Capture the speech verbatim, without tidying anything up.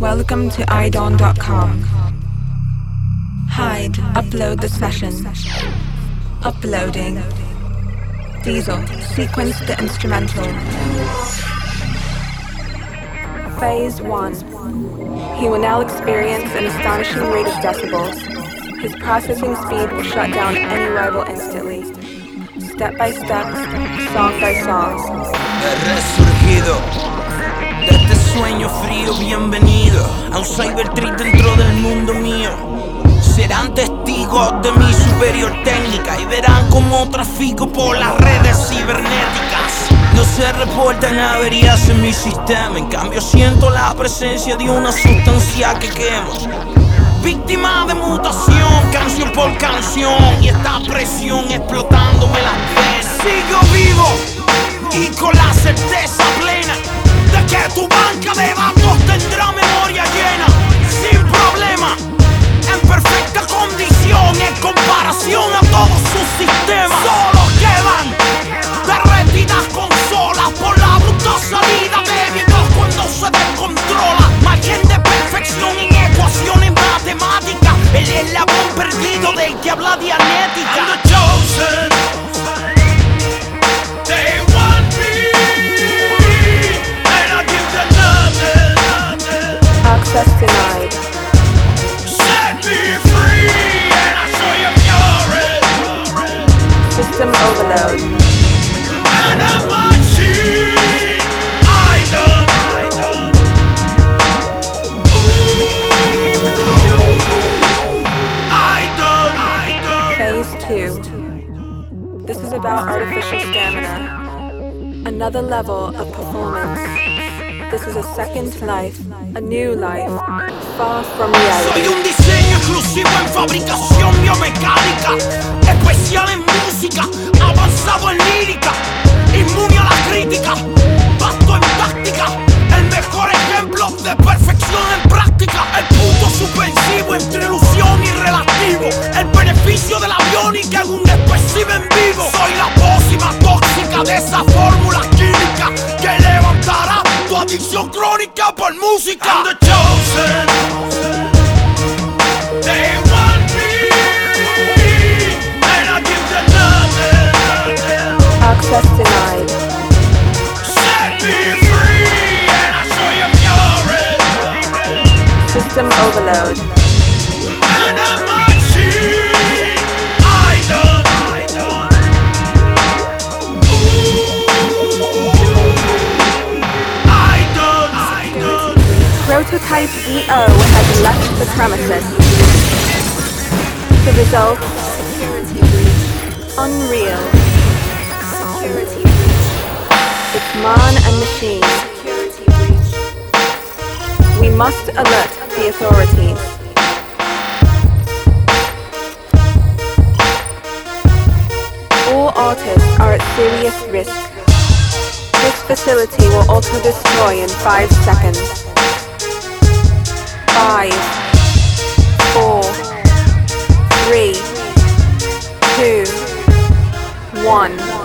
Welcome to i dawn dot com. Hide, upload the session. Uploading. Diesel, sequence the instrumental. Phase one. He will now experience an astonishing rate of decibels. His processing speed will shut down any rival instantly. Step by step, song by song. He resurgido de este sueño frío, bienvenido a un cybertrip dentro del mundo mío. Serán testigos de mi superior técnica y verán cómo trafico por las redes cibernéticas. No se reportan averías en mi sistema, en cambio siento la presencia de una sustancia que quema. Víctima de mutación, canción por canción, y esta presión explotándome las venas. Sigo vivo y con la certeza plena de que tu banca de datos tendrá memoria llena, sin problema, en perfecta condición en comparación a todos sus sistemas. Solo quedan derretidas consolas por la bruta salida de videos cuando se descontrola. Margen de perfección en ecuaciones matemáticas, el eslabón perdido del que habla Dianética. I'm the chosen. They want me, and I give them nothing. Access denied. Set me free, and I show you fury. System overload. And I'm machine. I done, I done. I done, I done. Phase two. This is about artificial stamina. Another level of performance. This is a second life, a new life, far from reality. Soy un diseño exclusivo en fabricación biomecánica, especial en música, avanzado en lírica, inmune a la crítica, vasto en táctica, el mejor ejemplo de perfección en práctica, el punto suspensivo entre ilusión y relativo, el beneficio de la biónica en un espécimen vivo. Soy la pócima tóxica de esa fórmula química que levantará tu adicción crónica por música. I'm the chosen. They want me, and I give them nothing. Access denied. Set me free, and I show you fury. System overload. And I'm machine. I done, I done. I done, I done. Prototype E O has left the premises. The result? Unreal. It's man and machine. We must alert the authorities. All artists are at serious risk. This facility will auto-destroy in five seconds. Five, four, three, two, one.